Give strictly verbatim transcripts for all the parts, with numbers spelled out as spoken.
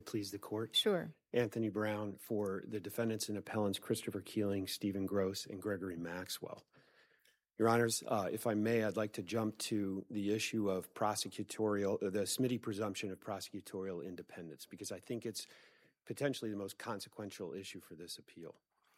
please the court? Sure. Anthony Brown for the defendants and appellants Christopher Keeling, Stephen Gross, and Gregory Maxwell. Your Honors, uh, if I may, I'd like to jump to the issue of prosecutorial, uh, the Smitty presumption of prosecutorial independence, because I think it's potentially the most consequential issue for this appeal.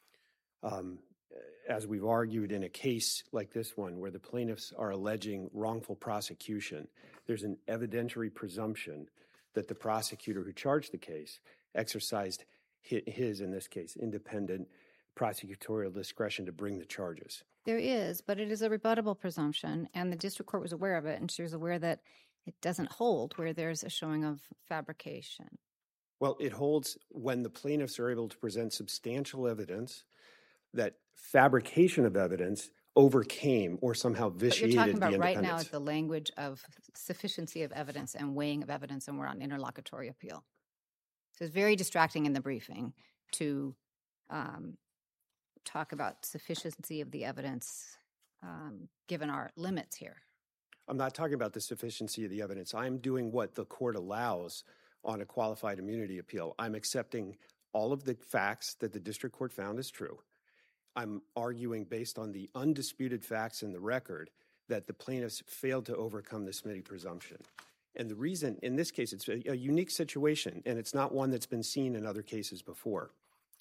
Um, as we've argued in a case like this one, where the plaintiffs are alleging wrongful prosecution, there's an evidentiary presumption that the prosecutor who charged the case exercised his, in this case, independent prosecutorial discretion to bring the charges. There is, but it is a rebuttable presumption, and the district court was aware of it, and she was aware that it doesn't hold where there's a showing of fabrication. Well, it holds when the plaintiffs are able to present substantial evidence that fabrication of evidence overcame or somehow vitiated the independence. But you're talking about right now the language of sufficiency of evidence and weighing of evidence, and we're on interlocutory appeal. So it's very distracting in the briefing to um, talk about sufficiency of the evidence um, given our limits here. I'm not talking about the sufficiency of the evidence. I'm doing what the court allows on a qualified immunity appeal. I'm accepting all of the facts that the district court found is true. I'm arguing based on the undisputed facts in the record that the plaintiffs failed to overcome the Smitty presumption. And the reason, in this case, it's a, a unique situation, and it's not one that's been seen in other cases before.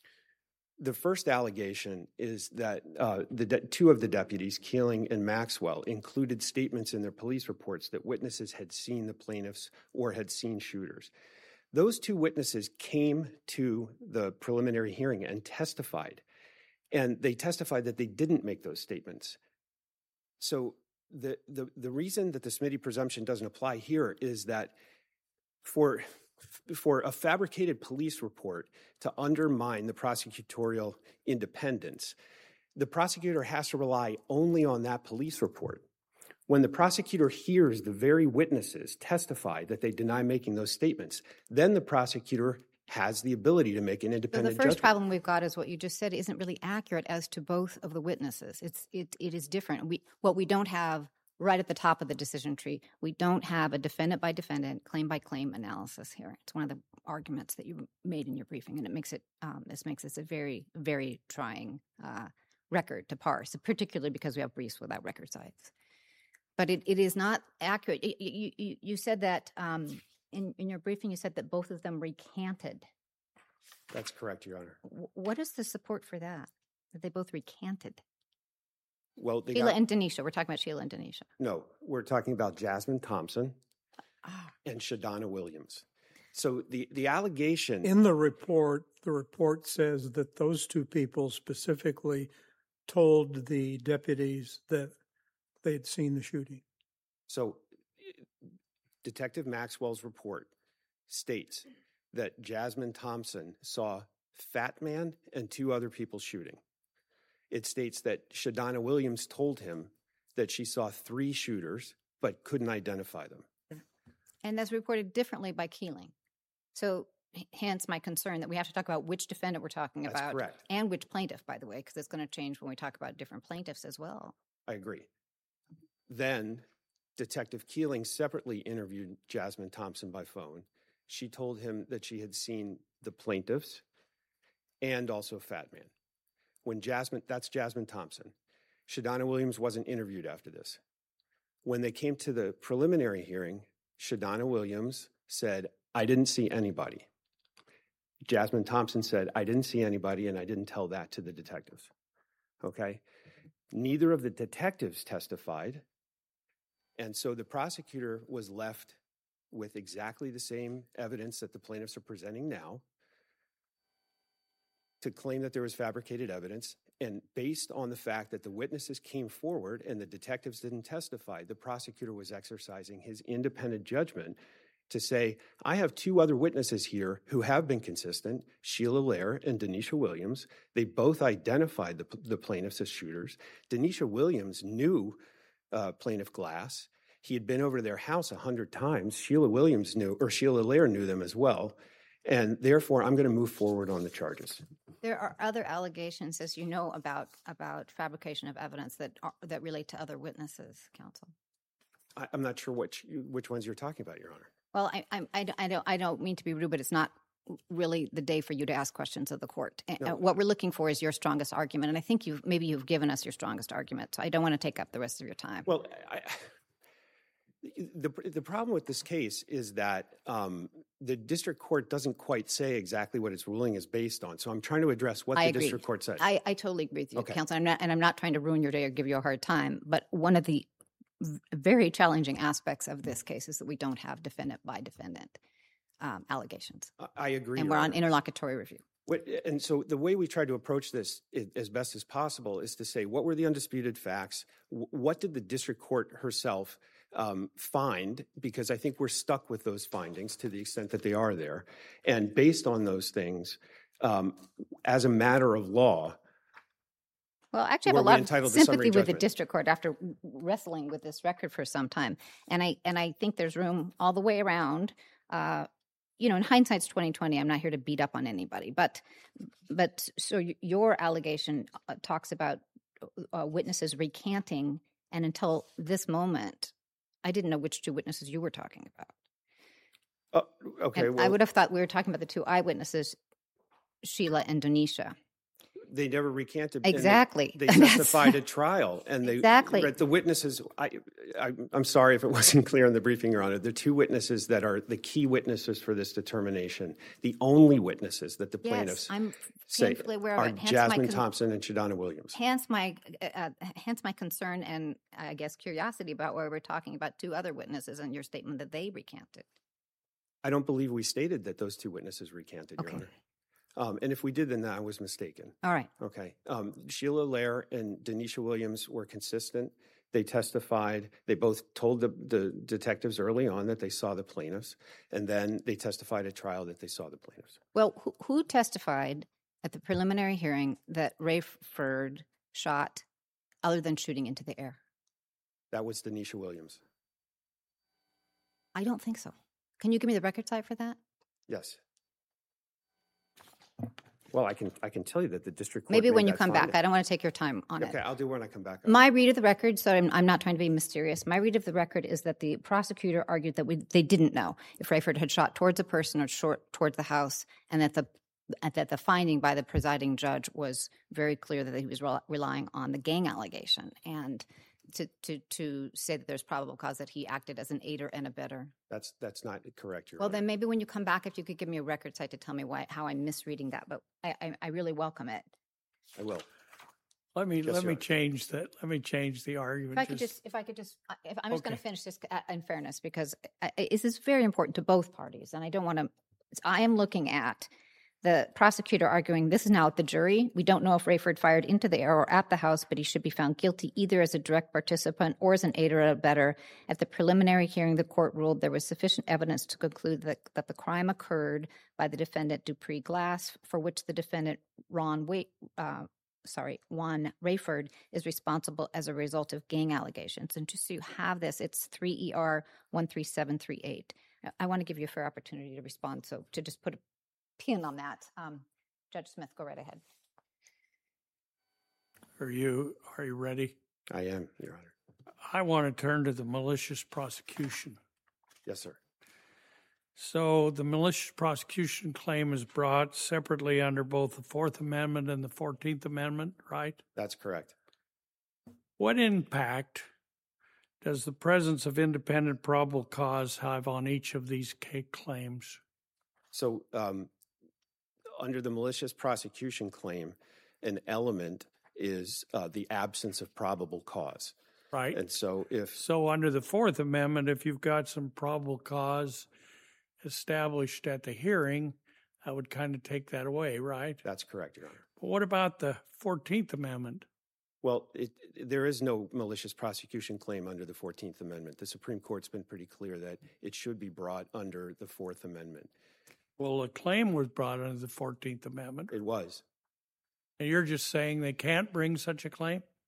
The first allegation is that uh, the de- two of the deputies, Keeling and Maxwell, included statements in their police reports that witnesses had seen the plaintiffs or had seen shooters. Those two witnesses came to the preliminary hearing and testified, and they testified that they didn't make those statements. So the the, the reason that the Smitty presumption doesn't apply here is that for for a fabricated police report to undermine the prosecutorial independence, the prosecutor has to rely only on that police report. When the prosecutor hears the very witnesses testify that they deny making those statements, then the prosecutor has the ability to make an independent judgment. So the first judgment. problem we've got is what you just said isn't really accurate as to both of the witnesses. It's it it is different. We what we don't have right at the top of the decision tree, we don't have a defendant by defendant, claim by claim analysis here. It's one of the arguments that you made in your briefing, and it makes it um, this makes this a very very trying uh, record to parse, particularly because we have briefs without record sites. But it, it is not accurate. You, you, you said that um, in, in your briefing, you said that both of them recanted. That's correct, Your Honor. W- what is the support for that, that they both recanted? Well, they Sheila got, and Denisha. We're talking about Sheila and Denisha. No, we're talking about Jasmine Thompson Ah. and Shadonna Williams. So the, the allegation... In the report, the report says that those two people specifically told the deputies that they had seen the shooting. So Detective Maxwell's report states that Jasmine Thompson saw Fat Man and two other people shooting. It states that Shadonna Williams told him that she saw three shooters but couldn't identify them. And that's reported differently by Keeling. So h- hence my concern that we have to talk about which defendant we're talking That's about. correct. And which plaintiff, by the way, because it's going to change when we talk about different plaintiffs as well. I agree. Then Detective Keeling separately interviewed Jasmine Thompson by phone. She told him that she had seen the plaintiffs and also Fat Man. When Jasmine, that's Jasmine Thompson. Shadonna Williams wasn't interviewed after this. When they came to the preliminary hearing, Shadonna Williams said, I didn't see anybody. Jasmine Thompson said, I didn't see anybody, and I didn't tell that to the detectives. Okay? Neither of the detectives testified, and so the prosecutor was left with exactly the same evidence that the plaintiffs are presenting now to claim that there was fabricated evidence. And based on the fact that the witnesses came forward and the detectives didn't testify, the prosecutor was exercising his independent judgment to say, I have two other witnesses here who have been consistent, Sheila Lair and Denisha Williams. They both identified the, the plaintiffs as shooters. Denisha Williams knew uh, Plaintiff Glass. He had been over to their house a hundred times. Sheila Williams knew, or Sheila Lair knew them as well. And therefore, I'm going to move forward on the charges. There are other allegations, as you know, about about fabrication of evidence that are, that relate to other witnesses, counsel. I, I'm not sure which which ones you're talking about, Your Honor. Well, I, I, I, I don't I don't mean to be rude, but it's not really the day for you to ask questions of the court. And No. what we're looking for is your strongest argument, and I think you've maybe you've given us your strongest argument. So I don't want to take up the rest of your time. Well, I, the the problem with this case is that um, the district court doesn't quite say exactly what its ruling is based on. So I'm trying to address what I the agree. district court said. I, I totally agree with you, Okay. counsel. I'm not, and I'm not trying to ruin your day or give you a hard time. But one of the v- very challenging aspects of this case is that we don't have defendant by defendant um, allegations, I, I agree. and Your we're on Honor. interlocutory review. What, and so the way we tried to approach this i- as best as possible is to say, what were the undisputed facts? W- What did the district court herself um, find? Because I think we're stuck with those findings to the extent that they are there. And based on those things, um, as a matter of law, Well, actually, I Were have a we lot of entitled to sympathy summary with the judgment? district court after wrestling with this record for some time, and I and I think there's room all the way around. Uh, you know, in hindsight's twenty twenty. I'm not here to beat up on anybody, but but so y- your allegation uh, talks about uh, witnesses recanting, and until this moment, I didn't know which two witnesses you were talking about. uh, okay, And well, I would have thought we were talking about the two eyewitnesses, Sheila and Donisha. they never recanted. and they- Exactly. They, That's- testified at trial, and they Exactly. but the witnesses. I, I, I'm sorry if it wasn't clear in the briefing, Your Honor. The two witnesses that are the key witnesses for this determination, the only witnesses that the Yes, plaintiffs I'm say painfully aware of are it. Hence my Jasmine con- Thompson and Shadonna Williams. Hence my, uh, uh, hence my concern and I guess curiosity about where we're talking about two other witnesses and your statement that they recanted. I don't believe we stated that those two witnesses recanted, Your Okay. Honor. Um, and if we did, then I was mistaken. All right. Okay. Um, Sheila Lair and Denisha Williams were consistent. They testified. They both told the, the detectives early on that they saw the plaintiffs, and then they testified at trial that they saw the plaintiffs. Well, who, who testified at the preliminary hearing that Rayford shot other than shooting into the air? That was Denisha Williams. I don't think so. Can you give me the record site for that? Yes. Well, I can I can tell you that the district court Maybe made when you that come back. finding. I don't want to take your time on Okay, it. I'll do it when I come back. My read of the record, so I'm, I'm not trying to be mysterious. My read of the record is that the prosecutor argued that we, they didn't know if Rayford had shot towards a person or short towards the house, and that the that the finding by the presiding judge was very clear that he was rel- relying on the gang allegation, and to, to to say that there's probable cause that he acted as an aider and abettor. That's that's not correct, Your Well, Honor. then maybe when you come back, if you could give me a record site to tell me why how I'm misreading that, but I I, I really welcome it. I will. Let me Yes, let Your me Honor. change that. Let me change the argument. If I could just, if I could just, I- if I'm just going Okay. to finish this uh, in fairness, because I- I- this is very important to both parties, and I don't want to. I am looking at the prosecutor arguing this is now at the jury. We don't know if Rayford fired into the air or at the house, but he should be found guilty either as a direct participant or as an aider or abettor. At the preliminary hearing, the court ruled there was sufficient evidence to conclude that, that the crime occurred by the defendant Dupree Glass, for which the defendant Ron Wait. Uh, sorry, Juan Rayford is responsible as a result of gang allegations. And just so you have this, it's three E R one three seven three eight. I- I want to give you a fair opportunity to respond, so to just put a pin on that. Um, Judge Smith, go right ahead. Are you are you ready? I am, Your Honor. I want to turn to the malicious prosecution. Yes, sir. So the malicious prosecution claim is brought separately under both the Fourth Amendment and the Fourteenth Amendment, right? That's correct. What impact does the presence of independent probable cause have on each of these ca- claims? So, um, under the malicious prosecution claim, an element is uh, the absence of probable cause. Right. And so, if So under the Fourth Amendment, if you've got some probable cause established at the hearing, I would kind of take that away, right? that's correct, Your Honor. But what about the Fourteenth Amendment? Well, it, there is no malicious prosecution claim under the fourteenth Amendment. The Supreme Court's been pretty clear that it should be brought under the Fourth Amendment. Well, a claim was brought under the Fourteenth Amendment. It was. And you're just saying they can't bring such a claim?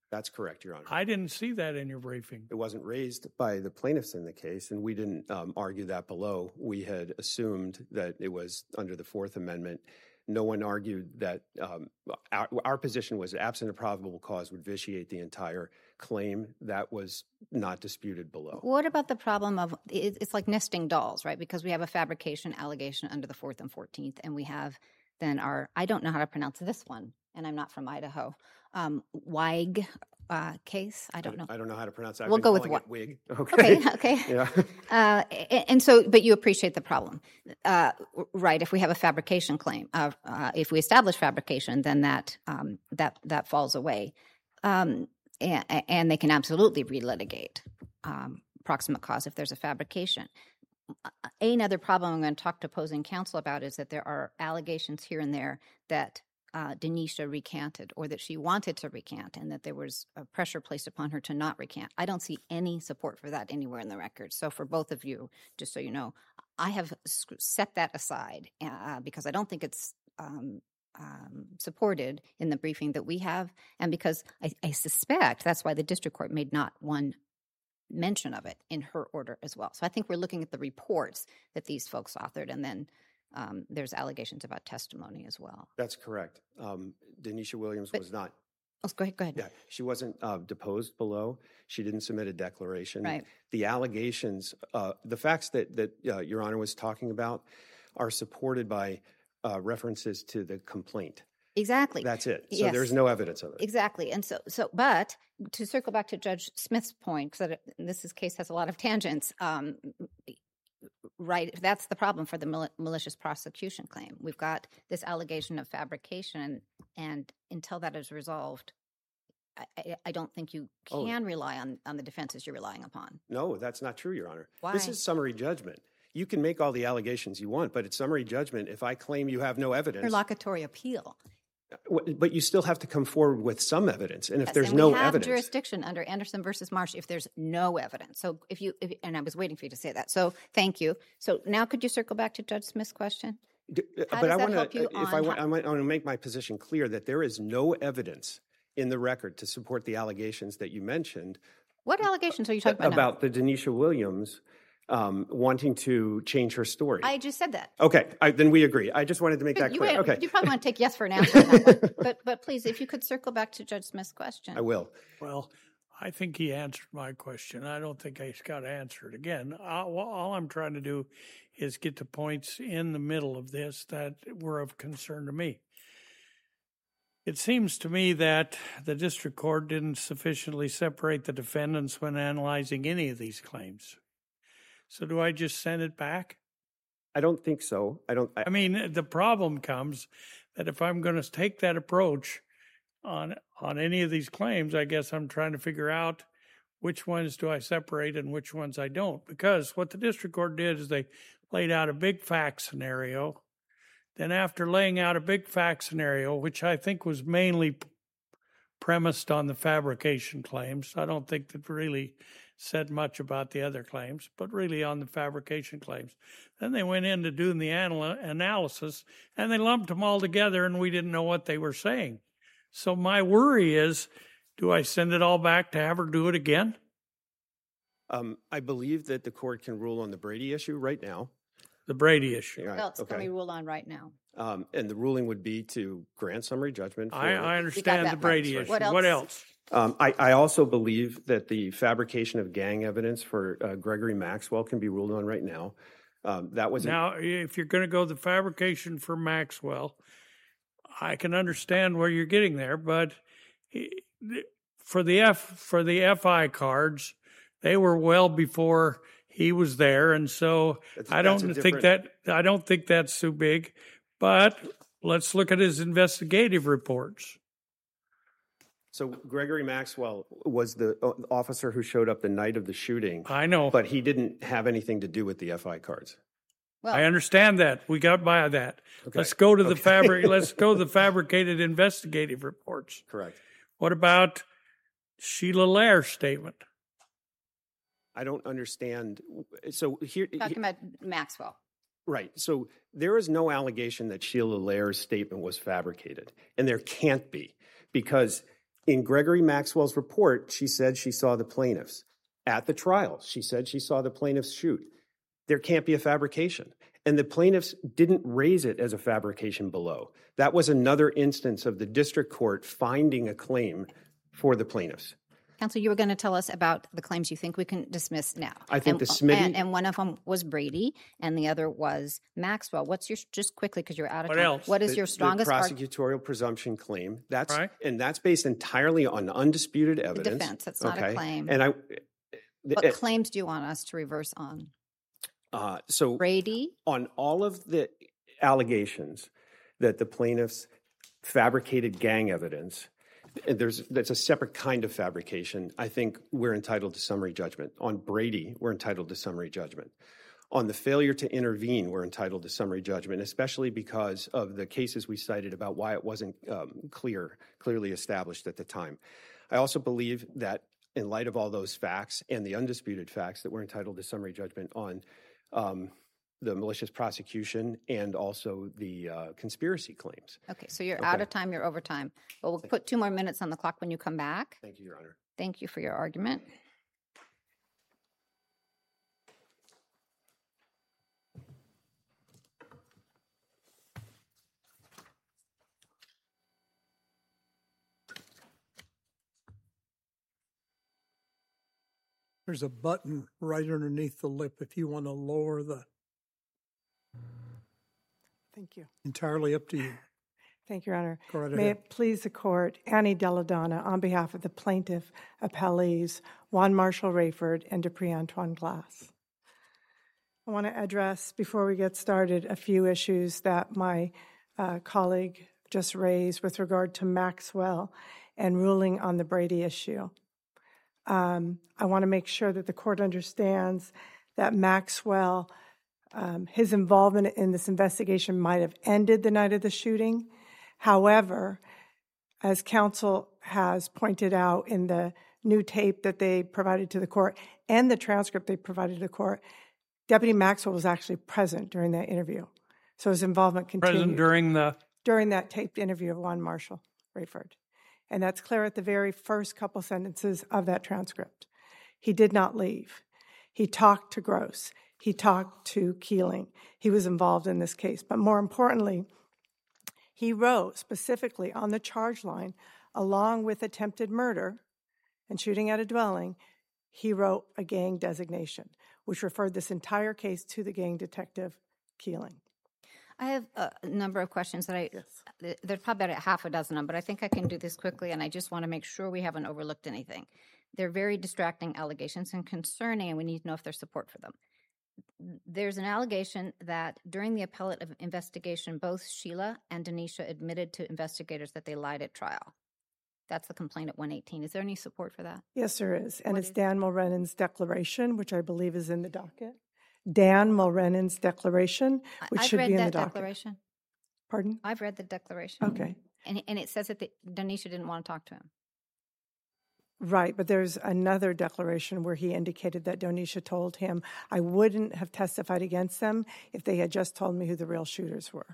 That's correct, Your Honor. I didn't see that in your briefing. It wasn't raised by the plaintiffs in the case, and we didn't um, argue that below. We had assumed that it was under the Fourth Amendment. No one argued that um, our, our position was absent a probable cause would vitiate the entire claim. That was not disputed below. What about the problem of it's like nesting dolls, right? Because we have a fabrication allegation under the Fourth and Fourteenth, and we have then our, I don't know how to pronounce this one, and I'm not from Idaho, um, Weig uh, case. I don't know. I don't know how to pronounce that. I've We'll been go with calling what? it Wig. Okay. Okay. Okay. Yeah. Uh, and so, but you appreciate the problem, uh, right? If we have a fabrication claim, uh, uh, if we establish fabrication, then that um, that that falls away, um, and, and they can absolutely relitigate um, proximate cause if there's a fabrication. Another problem I'm going to talk to opposing counsel about is that there are allegations here and there that uh, Denisha recanted or that she wanted to recant and that there was a pressure placed upon her to not recant. I don't see any support for that anywhere in the record. So for both of you, just so you know, I have set that aside uh, because I don't think it's um, um, supported in the briefing that we have, and because I, I suspect that's why the district court made not one mention of it in her order as well. So I think we're looking at the reports that these folks authored, and then um, there's allegations about testimony as well. That's correct. Um, Denisha Williams But- was not. Oh, go ahead. Go ahead. Yeah, she wasn't uh, deposed below. She didn't submit a declaration. Right. The allegations, uh, the facts that that uh, Your Honor was talking about, are supported by uh, references to the complaint. Exactly. That's it. So Yes. there's no evidence of it. Exactly. And so, so, but to circle back to Judge Smith's point, because this is, case has a lot of tangents, um, right? That's the problem for the mal- malicious prosecution claim. We've got this allegation of fabrication, and until that is resolved, I, I, I don't think you Oh. can rely on, on the defenses you're relying upon. No, that's not true, Your Honor. Why? This is summary judgment. You can make all the allegations you want, but it's summary judgment. If I claim you have no evidence, Interlocutory appeal. w- but you still have to come forward with some evidence. And if Yes, there's and no we have evidence, jurisdiction under Anderson versus Marsh if there's no evidence. So if you, if, and I was waiting for you to say that. So thank you. So now could you circle back to Judge Smith's question? D- uh, How but does I that want help to, you if on I want, how- I want to make my position clear that there is no evidence in the record to support the allegations that you mentioned What allegations are you talking about, now? about the Denisha Williams um, wanting to change her story. I just said that. Okay, I, then we agree. I just wanted to make that you, clear. wait, Okay, you probably want to take yes for an answer on that one. But, but please, if you could circle back to Judge Smith's question. I will. Well, I think he answered my question. I don't think he's got to answer it again. I, well, all I'm trying to do is get to points in the middle of this that were of concern to me. It seems to me that the district court didn't sufficiently separate the defendants when analyzing any of these claims. So do I just send it back? I don't think so. I don't. I, I mean, the problem comes that if I'm going to take that approach on on any of these claims, I guess I'm trying to figure out which ones do I separate and which ones I don't. Because what the district court did is they laid out a big fact scenario. Then after laying out a big fact scenario, which I think was mainly p- premised on the fabrication claims, I don't think that really said much about the other claims, but really on the fabrication claims. Then they went into doing the anal- analysis, and they lumped them all together, and we didn't know what they were saying. So my worry is, do I send it all back to have her do it again? um, I believe that the court can rule on the Brady issue right now. The Brady issue. Right, What else can okay. we rule on right now? Um, and the ruling would be to grant summary judgment. For, I, I understand that the much. Brady issue. What What else? else? Um, I, I also believe that the fabrication of gang evidence for uh, Gregory Maxwell can be ruled on right now. Um, that was Now, if you're going to go the fabrication for Maxwell, I can understand where you're getting there, but for the F for the F I cards, they were well before he was there, and so That's- I don't that's a think different- that I don't think that's too big. But let's look at his investigative reports. so Gregory Maxwell was the uh, officer who showed up the night of the shooting, I know, but he didn't have anything to do with the F I cards. Well, I understand that. We got by that. Okay. Let's go to the Okay. fabric. Let's go to the fabricated investigative reports. Correct. What about Sheila Lair's statement? I don't understand. So here, talking about Maxwell. right. So there is no allegation that Sheila Lair's statement was fabricated, and there can't be, because In Gregory Maxwell's report, she said she saw the plaintiffs. At the trial, she said she saw the plaintiffs shoot. There can't be a fabrication. And the plaintiffs didn't raise it as a fabrication below. That was another instance of the district court finding a claim for the plaintiffs. Counsel, you were going to tell us about the claims you think we can dismiss now. I think and, the Smitty... And, and one of them was Brady, and the other was Maxwell. What's your, just quickly, because you're out of what time. Else? What is the, your strongest... The prosecutorial arg- presumption claim. That's right. And that's based entirely on undisputed evidence. The defense, that's not okay. a claim. And I... What it, claims do you want us to reverse on? Uh, so Brady? On all of the allegations that the plaintiffs fabricated gang evidence, there's that's a separate kind of fabrication. I think we're entitled to summary judgment. On Brady, we're entitled to summary judgment. On the failure to intervene, we're entitled to summary judgment, especially because of the cases we cited about why it wasn't um, clear, clearly established at the time. I also believe that in light of all those facts and the undisputed facts, that we're entitled to summary judgment on um, the malicious prosecution and also the uh, conspiracy claims. Okay, so you're Okay. out of time, you're over time. But we'll put two more minutes on the clock when you come back. Thank you, Your Honor. Thank you for your argument. There's a button right underneath the lip if you want to lower the, Thank you. entirely up to you. Thank you, Your Honor. Go right May ahead. it please the court, Annie Deladonna, on behalf of the plaintiff appellees, Juan Marshall Rayford and Dupree Antoine Glass. I want to address, before we get started, a few issues that my uh, colleague just raised with regard to Maxwell and ruling on the Brady issue. Um, I want to make sure that the court understands that Maxwell, um, his involvement in this investigation might have ended the night of the shooting. However, as counsel has pointed out in the new tape that they provided to the court and the transcript they provided to the court, Deputy Maxwell was actually present during that interview. So his involvement continued. Present during the... During that taped interview of Juan Marshall Rayford. And that's clear at the very first couple sentences of that transcript. He did not leave. He talked to Gross. He talked to Keeling. He was involved in this case. But more importantly, he wrote specifically on the charge line, along with attempted murder and shooting at a dwelling, he wrote a gang designation, which referred this entire case to the gang detective Keeling. I have a number of questions that I, yes. There's probably about a half a dozen of them, but I think I can do this quickly, and I just want to make sure we haven't overlooked anything. They're very distracting allegations and concerning, and we need to know if there's support for them. There's an allegation that during the appellate investigation, both Sheila and Denisha admitted to investigators that they lied at trial. That's the complaint at one eighteen. Is there any support for that? Yes, there is. And What it's is- Dan Mulrennan's declaration, which I believe is in the docket. Dan Mulrennan's declaration, which I've should read be in that the docket. declaration. Pardon? I've read the declaration. Okay. And, and it says that the, Denisha didn't want to talk to him. Right, but there's another declaration where he indicated that Donisha told him, I wouldn't have testified against them if they had just told me who the real shooters were.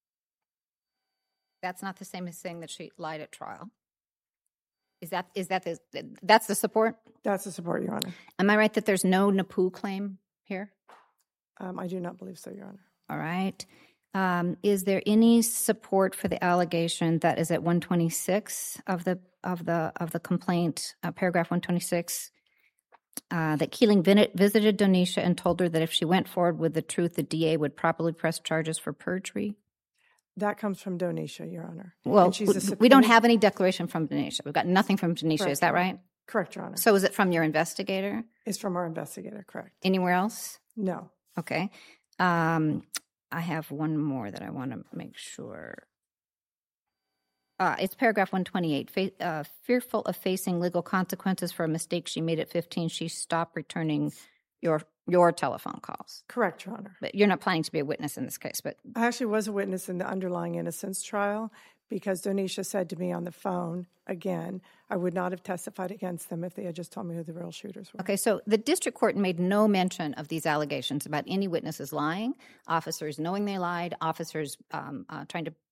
That's not the same as saying that she lied at trial. Is that is that the that's the support? That's the support, Your Honor. Am I right that there's no N A P U claim here? Um, I do not believe so, Your Honor. All right. Um, is there any support for the allegation that is at one twenty-six of the of the of the complaint, uh, paragraph one twenty-six, uh, that Keeling vin- visited Donisha and told her that if she went forward with the truth, the D A would properly press charges for perjury? That comes from Donisha, Your Honor. Well, And she's a w- we don't subpoena- have any declaration from Denisha. We've got nothing from Denisha. Correct, Is that Your Honor. right? Correct, Your Honor. So is it from your investigator? It's from our investigator, correct? Anywhere else? No. Okay. Um, I have one more that I want to make sure. Uh, it's paragraph one twenty-eight. Fa- uh, fearful of facing legal consequences for a mistake she made at fifteen, she stopped returning your your telephone calls. Correct, Your Honor. But you're not planning to be a witness in this case. But I actually was a witness in the underlying innocence trial because Donisha said to me on the phone, again, I would not have testified against them if they had just told me who the real shooters were. okay, so the district court made no mention of these allegations about any witnesses lying, officers knowing they lied, officers um, uh, trying to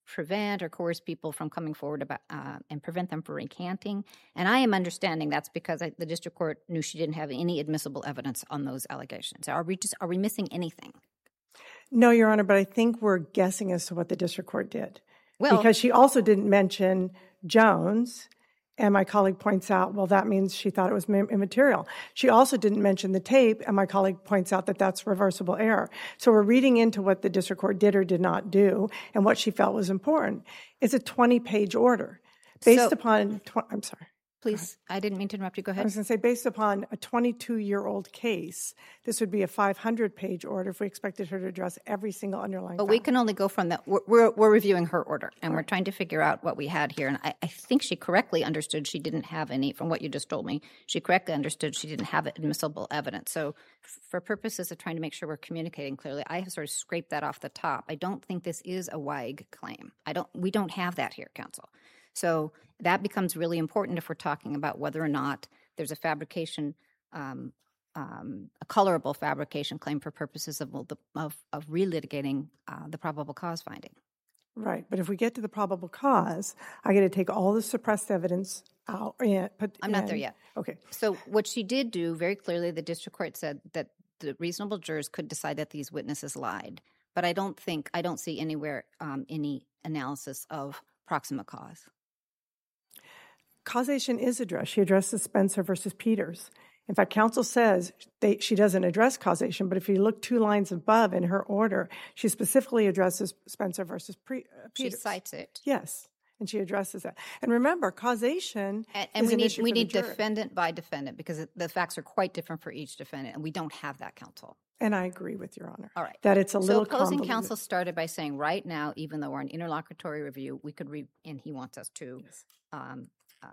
prevent or coerce people from coming forward about uh, and prevent them from recanting. And I am understanding that's because I, the district court knew she didn't have any admissible evidence on those allegations. Are we just are we missing anything? No, Your Honor, but I think we're guessing as to what the district court did. Well, because she also didn't mention Jones, and my colleague points out, well, that means she thought it was immaterial. She also didn't mention the tape, and my colleague points out that that's reversible error. So we're reading into what the district court did or did not do and what she felt was important. It's a twenty-page order based So- upon, tw- I'm sorry. please, I didn't mean to interrupt you. Go I ahead. was going to say, based upon a twenty-two-year-old case, this would be a five hundred page order if we expected her to address every single underlying But we fact. can only go from the, we're, we're, we're reviewing her order, and we're trying to figure out what we had here. And I, I think she correctly understood she didn't have any, from what you just told me, she correctly understood she didn't have admissible evidence. So f- for purposes of trying to make sure we're communicating clearly, I have sort of scraped that off the top. I don't think this is a W I G claim. I don't, we don't have that here, counsel. So that becomes really important if we're talking about whether or not there's a fabrication, um, um, a colorable fabrication claim for purposes of of, of relitigating uh, the probable cause finding. Right, but if we get to the probable cause, I got to take all the suppressed evidence out. Yeah, put I'm not in. there yet. Okay. So what she did do very clearly, the district court said that the reasonable jurors could decide that these witnesses lied. But I don't think, I don't see anywhere um, any analysis of proximate cause. Causation is addressed. She addresses Spencer versus Peters. In fact, counsel says they, she doesn't address causation, but if you look two lines above in her order, she specifically addresses Spencer versus Pre, uh, She Peters. cites it. Yes, and she addresses that. And remember, causation And, and is we an need issue we for the need jury. defendant by defendant because it- the facts are quite different for each defendant, and we don't have that, counsel. And I agree with Your Honor. All right. That it's a So little opposing convoluted. counsel started by saying, right now, even though we're in interlocutory review, we could, re- and he wants us to um, uh,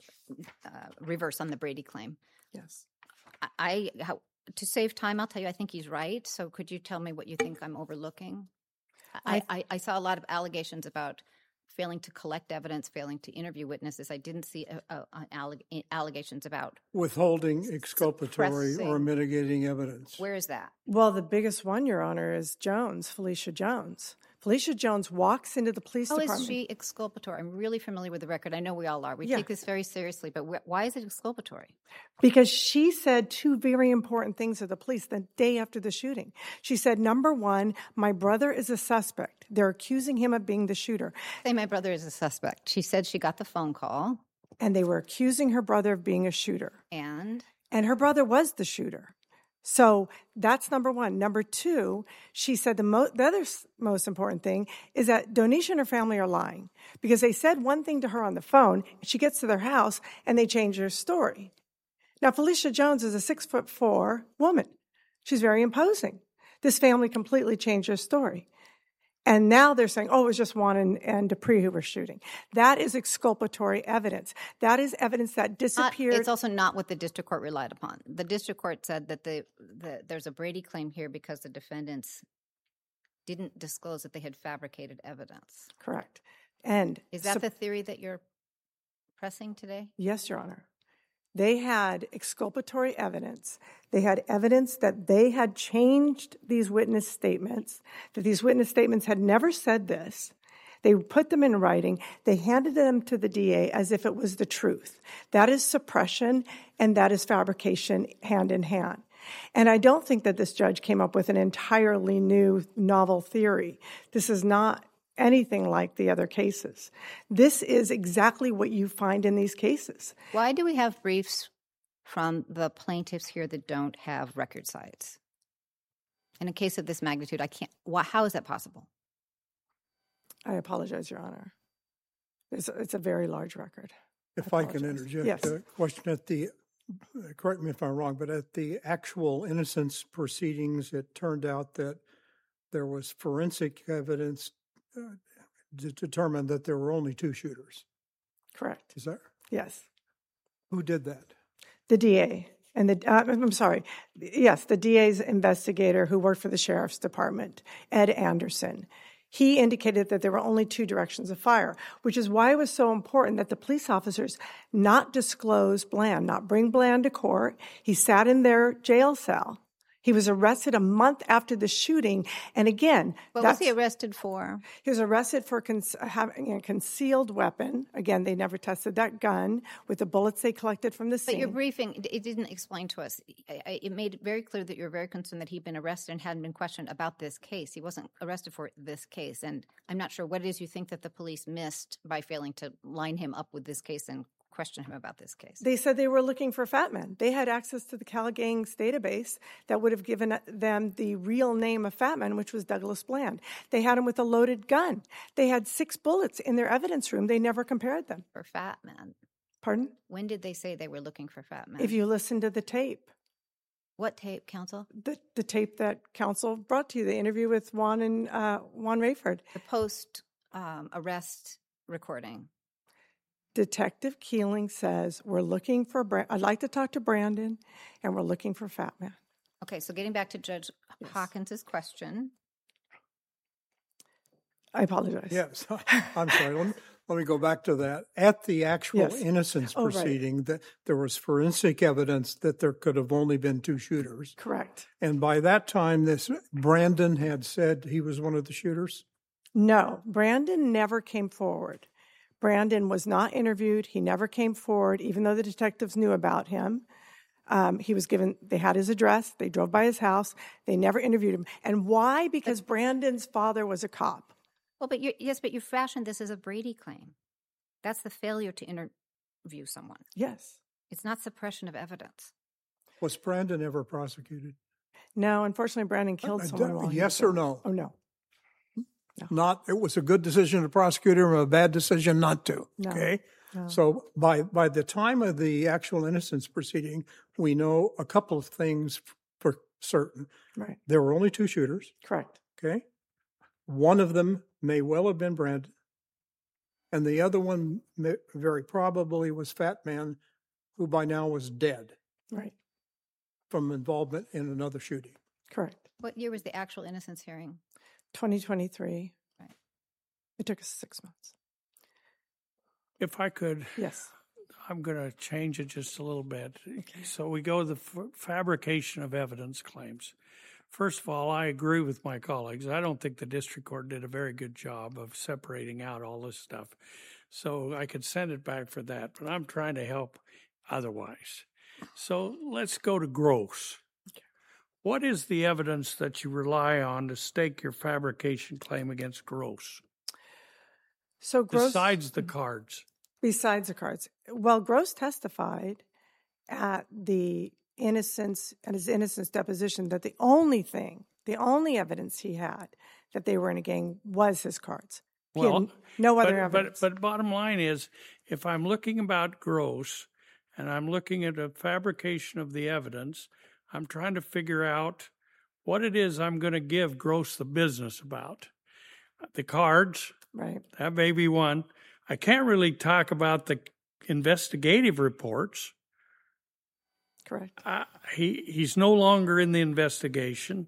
uh, reverse on the Brady claim. Yes. I, I how, to save time, I'll tell you, I think he's right. So could you tell me what you think I'm overlooking? I, I, I saw a lot of allegations about failing to collect evidence, failing to interview witnesses. I didn't see a, a, a alleg- allegations about Withholding exculpatory or Suppressing. mitigating evidence. where is that? Well, the biggest one, Your Honor, is Jones, Felicia Jones. Felicia Jones walks into the police How department. is she exculpatory? I'm really familiar with the record. I know we all are. We Yeah. take this very seriously, but wh- why is it exculpatory? Because she said two very important things to the police the day after the shooting. She said, number one, my brother is a suspect. They're accusing him of being the shooter. Say my brother is a suspect. She said she got the phone call, And they were accusing her brother of being a shooter. and And her brother was the shooter. So that's number one. Number two, she said the, mo- the other s- most important thing is that Donisha and her family are lying because they said one thing to her on the phone. She gets to their house and they change their story. Now, Felicia Jones is a six foot four woman. She's very imposing. This family completely changed their story. And now they're saying, oh, it was just Juan and, and Dupree who were shooting. That is exculpatory evidence. That is evidence that not, disappeared. it's also not what the district court relied upon. The district court said that the, the there's a Brady claim here because the defendants didn't disclose that they had fabricated evidence. Correct. And Is that sup- the theory that you're pressing today? Yes, Your Honor. They had exculpatory evidence. They had evidence that they had changed these witness statements, that these witness statements had never said this. They put them in writing. They handed them to the D A as if it was the truth. That is suppression, and that is fabrication hand in hand. And I don't think that this judge came up with an entirely new novel theory. This is not anything like the other cases. This is exactly what you find in these cases. Why do we have briefs from the plaintiffs here that don't have record sites? In a case of this magnitude, I can't. Why, how is that possible? I apologize, Your Honor. It's, it's a very large record. If I I can apologize. interject Yes. a question at the, uh, correct me if I'm wrong, but at the actual innocence proceedings, it turned out that there was forensic evidence uh, to determine that there were only two shooters. Correct. Is that, Yes. who did that? The D A. And the, uh, I'm sorry. Yes, the D A's investigator who worked for the Sheriff's Department, Ed Anderson. He indicated that there were only two directions of fire, which is why it was so important that the police officers not disclose Bland, not bring Bland to court. He sat in their jail cell. He was arrested a month after the shooting. And again, What that's, was he arrested for? he was arrested for con- having a concealed weapon. Again, they never tested that gun with the bullets they collected from the scene. But your briefing, it didn't explain to us. I- I- It made it very clear that you were very concerned that he'd been arrested and hadn't been questioned about this case. He wasn't arrested for this case. And I'm not sure what it is you think that the police missed by failing to line him up with this case and question him about this case. They said they were looking for Fat Man. They had access to the Cal Gangs database that would have given them the real name of Fat Man, which was Douglas Bland. They had him with a loaded gun. They had six bullets in their evidence room. They never compared them. For Fat Man. Pardon? When did they say they were looking for Fat Man? If you listen to the tape, What tape, counsel? the, the tape that counsel brought to you, the interview with Juan and uh, Juan Rayford. The post um, arrest recording. Detective Keeling says, we're looking for, Bra- I'd like to talk to Brandon, and we're looking for Fat Man. Okay, so getting back to Judge Yes. Hawkins's question. I apologize. Yes, I'm sorry. Let me, let me go back to that. At the actual Yes. innocence Oh, right. proceeding, that there was forensic evidence that there could have only been two shooters. Correct. And by that time, this Brandon had said he was one of the shooters. No, Brandon never came forward. Brandon was not interviewed. He never came forward, even though the detectives knew about him. Um, he was given, they had his address. They drove by his house. They never interviewed him. And why? Because Brandon's father was a cop. Well, but you yes, but you fashioned this as a Brady claim. That's the failure to interview someone. Yes. It's not suppression of evidence. Was Brandon ever prosecuted? No, unfortunately, Brandon killed Uh, someone. d- while he yes was or there. no? Oh, no. Not, it was a good decision to prosecute him, a bad decision not to. No. Okay. No. So by by the time of the actual innocence proceeding, we know a couple of things f- for certain. Right. There were only two shooters. Correct. Okay. One of them may well have been Brandon, and the other one may, very probably was Fat Man, who by now was dead Right. from involvement in another shooting. Correct. What year was the actual innocence hearing? twenty twenty-three. Right. It took us six months. If I could, Yes. I'm going to change it just a little bit. So we go to the f- fabrication of evidence claims. First of all, I agree with my colleagues. I don't think the district court did a very good job of separating out all this stuff. So I could send it back for that, but I'm trying to help otherwise. So let's go to Gross. What is the evidence that you rely on to stake your fabrication claim against Gross, So Gross, besides the cards? besides the cards, well, Gross testified at the innocence at his innocence deposition that the only thing, the only evidence he had that they were in a gang was his cards. He had Well, no other but, evidence. But, but bottom line is, if I'm looking about Gross and I'm looking at a fabrication of the evidence, I'm trying to figure out what it is I'm going to give Gross the business about. The cards, right. that may be one. I can't really talk about the investigative reports. Correct. Uh, he he's no longer in the investigation,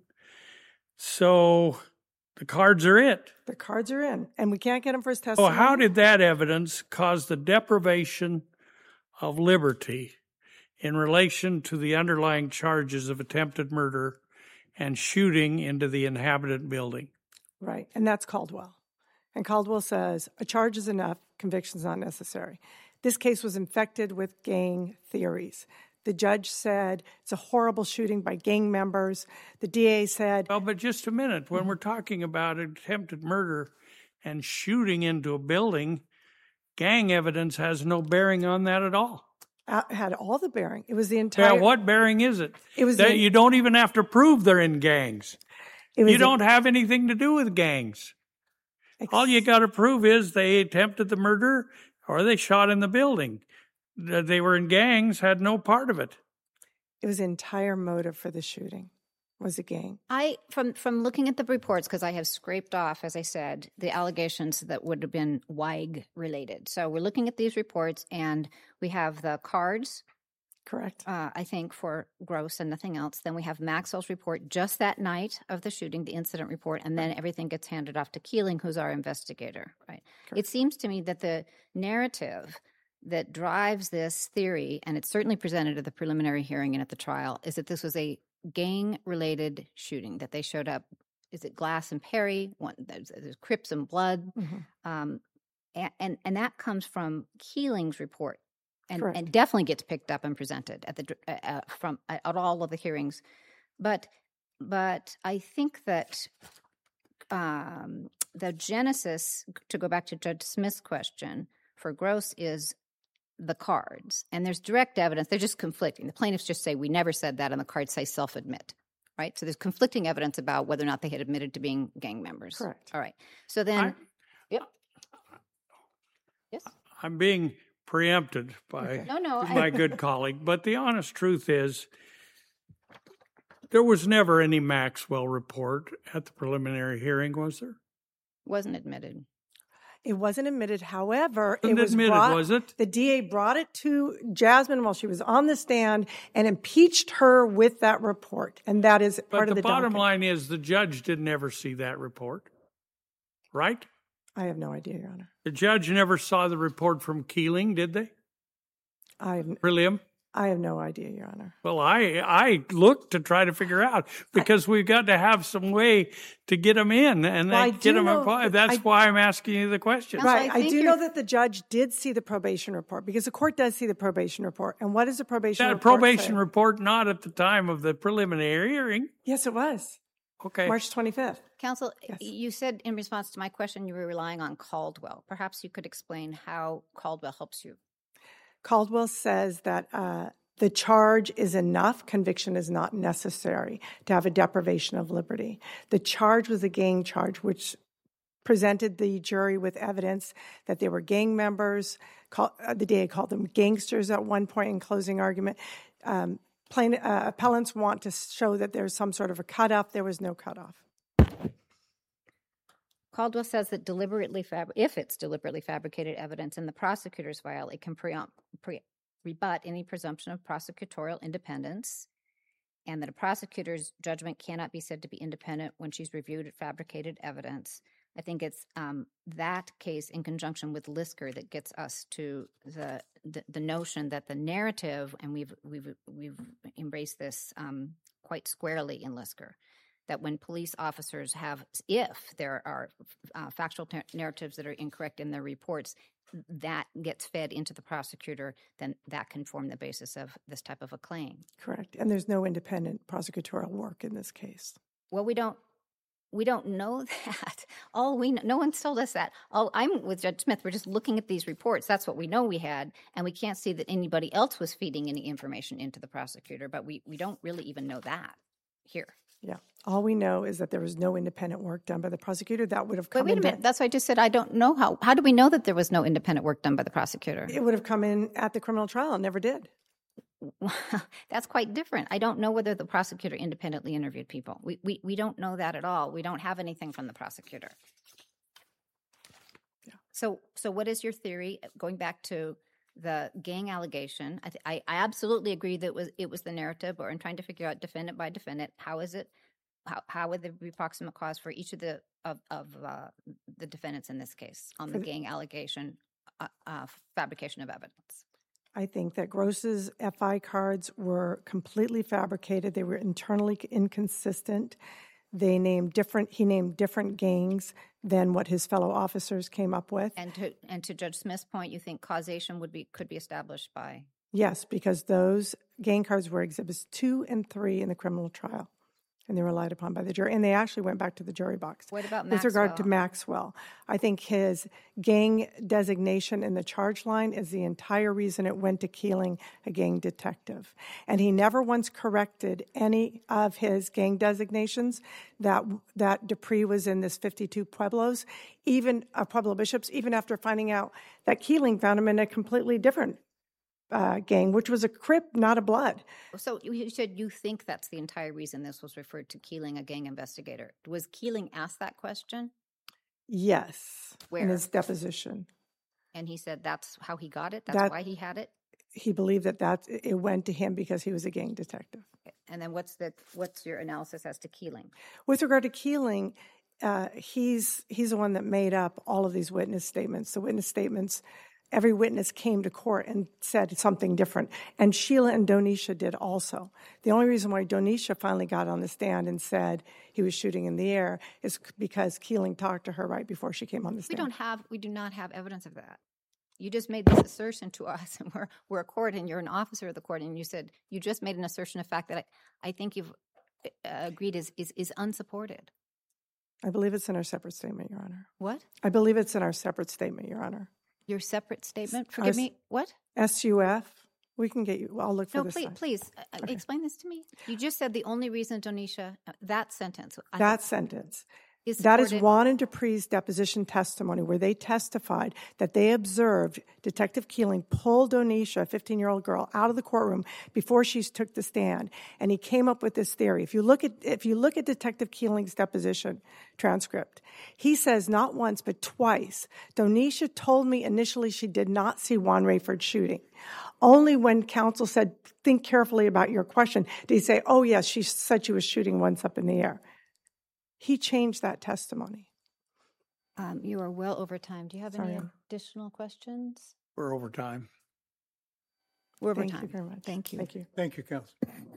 so the cards are it. The cards are in, and we can't get him for his So testimony. how did that evidence cause the deprivation of liberty in relation to the underlying charges of attempted murder and shooting into the inhabited building? Right, and that's Caldwell. And Caldwell says a charge is enough, conviction's not necessary. This case was infected with gang theories. The judge said it's a horrible shooting by gang members. The D A said, Well, but just a minute. When we're talking about attempted murder and shooting into a building, gang evidence has no bearing on that at all. uh, had all the bearing. It was the entire. Yeah, what bearing is it? It was that the- you don't even have to prove they're in gangs. It was You the- don't have anything to do with gangs. ex- All you got to prove is they attempted the murder or they shot in the building. That they were in gangs had no part of it. It was the entire motive for the shooting was a gang. I from from looking at the reports, because I have scraped off, as I said, the allegations that would have been W I G related. So we're looking at these reports, and we have the cards, Correct. uh, I think, for Gross and nothing else. Then we have Maxwell's report just that night of the shooting, the incident report, and then everything gets handed off to Keeling, who's our investigator. Right. Correct. It seems to me that the narrative that drives this theory, and it's certainly presented at the preliminary hearing and at the trial, is that this was a gang-related shooting that they showed up. Is it Glass and Perry? One, there's, there's Crips and Blood, Mm-hmm. um, and, and and that comes from Keeling's report, and Correct. and definitely gets picked up and presented at the uh, uh, from at all of the hearings, but but I think that um, the genesis, to go back to Judge Smith's question for Gross, is the cards, and there's direct evidence. They're just conflicting. The plaintiffs just say we never said that, and the cards say self-admit. Right, so there's conflicting evidence about whether or not they had admitted to being gang members. Correct. All right. So then, I, yep. Yes. I'm being preempted by Okay. No, no. my I, good colleague, but the honest truth is there was never any Maxwell report at the preliminary hearing, was there? wasn't admitted. It wasn't admitted. However, Wasn't it was admitted, brought, was it? The D A brought it to Jasmine while she was on the stand and impeached her with that report. And that is But part the, of the bottom docket. line is the judge didn't ever see that report, right? I have no idea, Your Honor. The judge never saw the report from Keeling, did they? I have, Prelim? I have no idea, Your Honor. Well, I I looked to try to figure out because we've got to have some way to get them in and Well, I they get do them. know applied. that- That's I- why I'm asking you the question. Counsel, Right. I I, think do you're- know that the judge did see the probation report because the court does see the probation report. And what does the probation That report probation say? report not at the time of the preliminary hearing. Yes, it was. Okay. March twenty-fifth. Counsel, Yes. you said in response to my question you were relying on Caldwell. Perhaps you could explain how Caldwell helps you. Caldwell says that uh, the charge is enough, conviction is not necessary to have a deprivation of liberty. The charge was a gang charge, which presented the jury with evidence that they were gang members. Call, uh, the D A called them gangsters at one point in closing argument. Um, plain, uh, appellants want to show that there's some sort of a cutoff. There was no cutoff. Caldwell says that deliberately, fab- if it's deliberately fabricated evidence and the prosecutor's file, it can pre- pre- rebut any presumption of prosecutorial independence, and that a prosecutor's judgment cannot be said to be independent when she's reviewed fabricated evidence. I think it's um, that case in conjunction with Lisker that gets us to the, the the notion that the narrative, and we've we've we've embraced this um, quite squarely in Lisker, that when police officers have, if there are uh, factual ter- narratives that are incorrect in their reports, that gets fed into the prosecutor, then that can form the basis of this type of a claim. Correct. And there's no independent prosecutorial work in this case. Well, we don't we don't know that. All we know, no one's told us that. All I'm with Judge Smith. We're just looking at these reports. That's what we know we had, and we can't see that anybody else was feeding any information into the prosecutor. But we we don't really even know that here. Yeah. All we know is that there was no independent work done by the prosecutor. That would have Wait, come wait a into, minute. That's why I just said I don't know how. How do we know that there was no independent work done by the prosecutor? it would have come in at the criminal trial and never did. That's quite different. I don't know whether the prosecutor independently interviewed people. We, we we don't know that at all. We don't have anything from the prosecutor. Yeah. So so what is your theory? Going back to the gang allegation, I, th- I I absolutely agree that it was it was the narrative, or in trying to figure out defendant by defendant, how is it? How how would there be proximate cause for each of the of of uh, the defendants in this case on the For the- gang allegation, uh, uh, fabrication of evidence? I think that Gross's F I cards were completely fabricated. They were internally inconsistent. They named different, he named different gangs than what his fellow officers came up with. And to and to Judge Smith's point, you think causation would be could be established by Yes, because those gang cards were exhibits two and three in the criminal trial, and they were relied upon by the jury. And they actually went back to the jury box. What about With regard to Maxwell? Maxwell, I think his gang designation in the charge line is the entire reason it went to Keeling, a gang detective. And he never once corrected any of his gang designations that that Dupree was in this fifty-two Pueblos, even uh, Pueblo Bishops, even after finding out that Keeling found him in a completely different Uh, gang, which was a Crip, not a Blood. So you you said you think that's the entire reason this was referred to Keeling, a gang investigator. Was Keeling asked that question? Yes, in Where? his deposition, And he said that's how he got it? That's That- why he had it? he believed that that it went to him because he was a gang detective. And then what's the what's your analysis as to Keeling? With regard to Keeling, uh, he's he's the one that made up all of these witness statements. The witness statements every witness came to court and said something different. And Sheila and Donisha did also. The only reason why Donisha finally got on the stand and said he was shooting in the air is because Keeling talked to her right before she came on the stand. We don't have, we do not have evidence of that. You just made this assertion to us, and we're, we're a court, and you're an officer of the court, and you said, you just made an assertion of fact that I, I think you've uh, agreed is, is, is unsupported. I believe it's in our separate statement, Your Honor. What? I believe it's in our separate statement, Your Honor. Your separate statement? Forgive Our, me, what? S U F. We can get you, I'll look for no, this. No, please, please, uh, okay. Explain this to me. You just said the only reason, Donisha, uh, that sentence. I that sentence. Is that is Juan and Dupree's deposition testimony where they testified that they observed Detective Keeling pull Donisha, a fifteen-year-old girl, out of the courtroom before she took the stand, and he came up with this theory. If you look at if you look at Detective Keeling's deposition transcript, he says not once but twice, Donisha told me initially she did not see Juan Rayford shooting. Only when counsel said, think carefully about your question, did he say, oh yes, she said she was shooting once up in the air. He changed that testimony. Um, you are well over time. Do you have Sorry. any additional questions? We're over time. We're over Thank time. you very much. Thank you. Thank you. Thank you, counsel.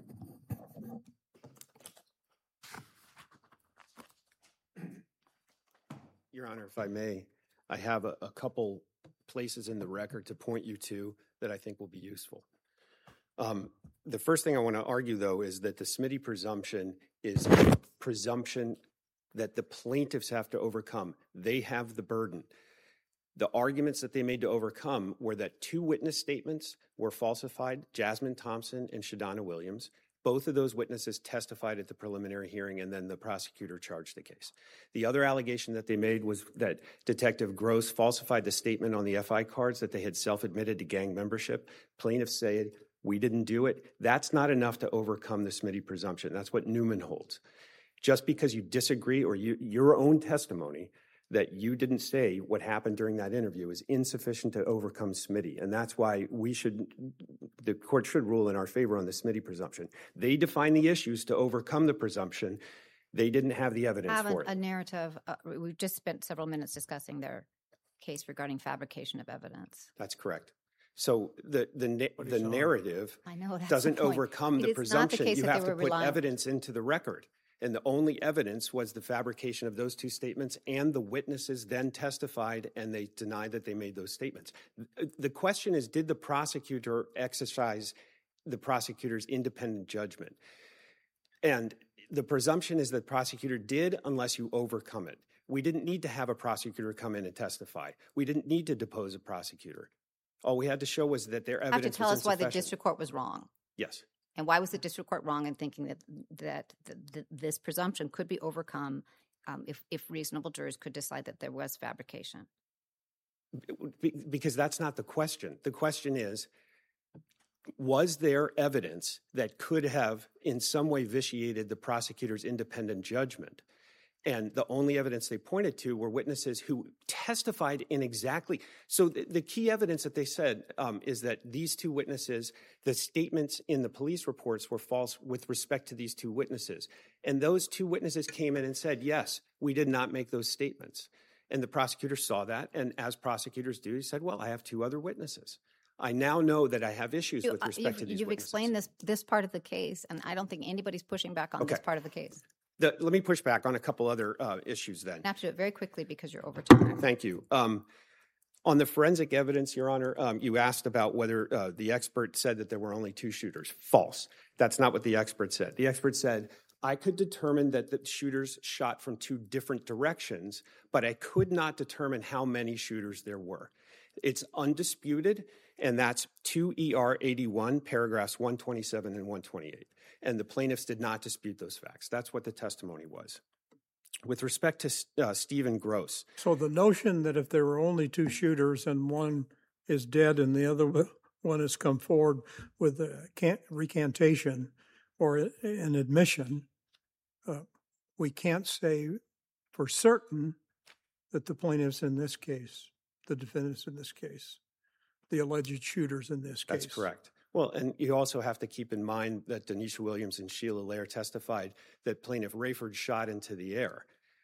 Your Honor, if I may, I have a, a couple places in the record to point you to that I think will be useful. Um, the first thing I want to argue, though, is that the Smitty presumption is a presumption that the plaintiffs have to overcome. They have the burden. The arguments that they made to overcome were that two witness statements were falsified, Jasmine Thompson and Shadonna Williams. Both of those witnesses testified at the preliminary hearing, and then the prosecutor charged the case. The other allegation that they made was that Detective Gross falsified the statement on the F I cards that they had self-admitted to gang membership. Plaintiffs said, we didn't do it. That's not enough to overcome the Smitty presumption. That's what Newman holds. Just because you disagree or you, your own testimony that you didn't say what happened during that interview is insufficient to overcome Smitty. And that's why we should, the court should rule in our favor on the Smitty presumption. They define the issues to overcome the presumption. They didn't have the evidence have for a, it. a narrative. Uh, we've just spent several minutes discussing their case regarding fabrication of evidence. That's correct. So the the, the narrative I know, that's doesn't the point. overcome It the is presumption. Not the case you that have they to were put reliable. evidence into the record. And the only evidence was the fabrication of those two statements, and the witnesses then testified and they denied that they made those statements. The question is, did the prosecutor exercise the prosecutor's independent judgment? And the presumption is that the prosecutor did unless you overcome it. We didn't need to have a prosecutor come in and testify. We didn't need to depose a prosecutor. All we had to show was that their evidence was You have to tell us why the insufficient. district court was wrong. Yes. And why was the district court wrong in thinking that that the, the, this presumption could be overcome um, if, if reasonable jurors could decide that there was fabrication? Be- Because that's not the question. The question is, was there evidence that could have in some way vitiated the prosecutor's independent judgment? And the only evidence they pointed to were witnesses who testified in exactly. So the, the key evidence that they said um, is that these two witnesses, the statements in the police reports were false with respect to these two witnesses. And those two witnesses came in and said, yes, we did not make those statements. And the prosecutor saw that. And as prosecutors do, he said, well, I have two other witnesses. I now know that I have issues You- with uh, respect you've, to these You've witnesses. explained this this part of the case, and I don't think anybody's pushing back on this Okay. part of the case. The, let me push back on a couple other uh, issues then. You have to do it very quickly because you're over time. Thank you. Um, on the forensic evidence, Your Honor, um, you asked about whether uh, the expert said that there were only two shooters. False. That's not what the expert said. The expert said, I could determine that the shooters shot from two different directions, but I could not determine how many shooters there were. It's undisputed, and that's two E R eighty-one, paragraphs one twenty-seven and one twenty-eight. And the plaintiffs did not dispute those facts. That's what the testimony was. With respect to uh, Stephen Gross. So the notion that if there were only two shooters and one is dead and the other one has come forward with a can't, recantation or an admission, uh, we can't say for certain that the plaintiffs in this case, the defendants in this case, the alleged shooters in this case. That's correct. Well, and you also have to keep in mind that Denisha Williams and Sheila Lair testified that plaintiff Rayford shot into the air.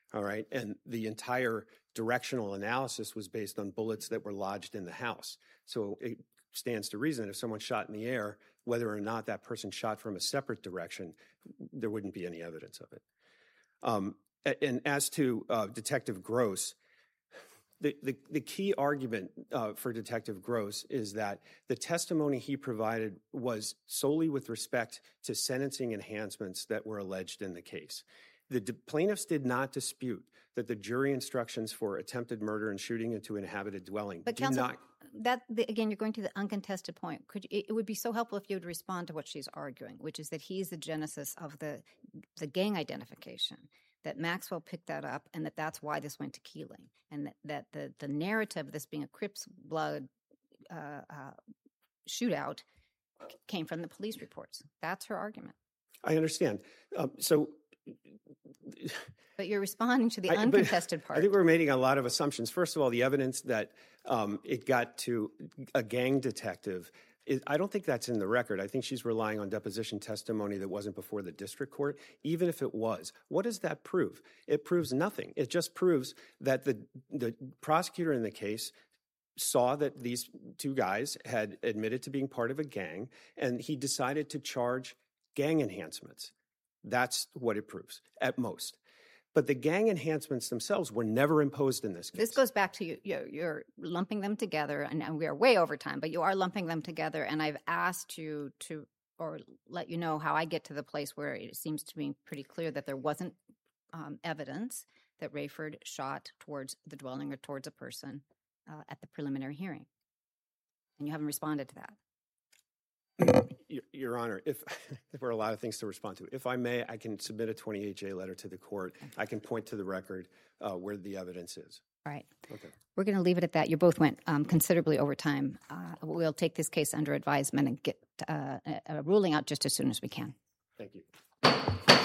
all right? And the entire directional analysis was based on bullets that were lodged in the house. So it stands to reason if someone shot in the air, whether or not that person shot from a separate direction, there wouldn't be any evidence of it. Um, and as to uh, Detective Gross, the, the, the key argument uh, for Detective Gross is that the testimony he provided was solely with respect to sentencing enhancements that were alleged in the case. The de- plaintiffs did not dispute that the jury instructions for attempted murder and shooting into an inhabited dwelling But do counsel, not. that the, again, you're going to the uncontested point. Could you, it would be so helpful if you would respond to what she's arguing, which is that he's the genesis of the the gang identification. That Maxwell picked that up, and that that's why this went to Keeling, and that, that the the narrative of this being a Crips blood uh, uh, shootout came from the police reports. That's her argument. I understand. Um, so. But you're responding to the I, uncontested part. I think we're making a lot of assumptions. First of all, the evidence that um, it got to a gang detective, is, I don't think that's in the record. I think she's relying on deposition testimony that wasn't before the district court. Even if it was, what does that prove? It proves nothing. It just proves that the the prosecutor in the case saw that these two guys had admitted to being part of a gang, and he decided to charge gang enhancements. That's what it proves, at most. But the gang enhancements themselves were never imposed in this case. This goes back to you. You're, you're lumping them together, and, and we are way over time, but you are lumping them together. And I've asked you to, or let you know how I get to the place where it seems to me pretty clear that there wasn't um, evidence that Rayford shot towards the dwelling or towards a person uh, at the preliminary hearing. And you haven't responded to that. Your, Your Honor, if there were a lot of things to respond to, if I may, I can submit a twenty-eight J letter to the court. I can point to the record uh, where the evidence is. All right. Okay. We're going to leave it at that. You both went um, considerably over time. Uh, we'll take this case under advisement and get uh, a, a ruling out just as soon as we can. Thank you.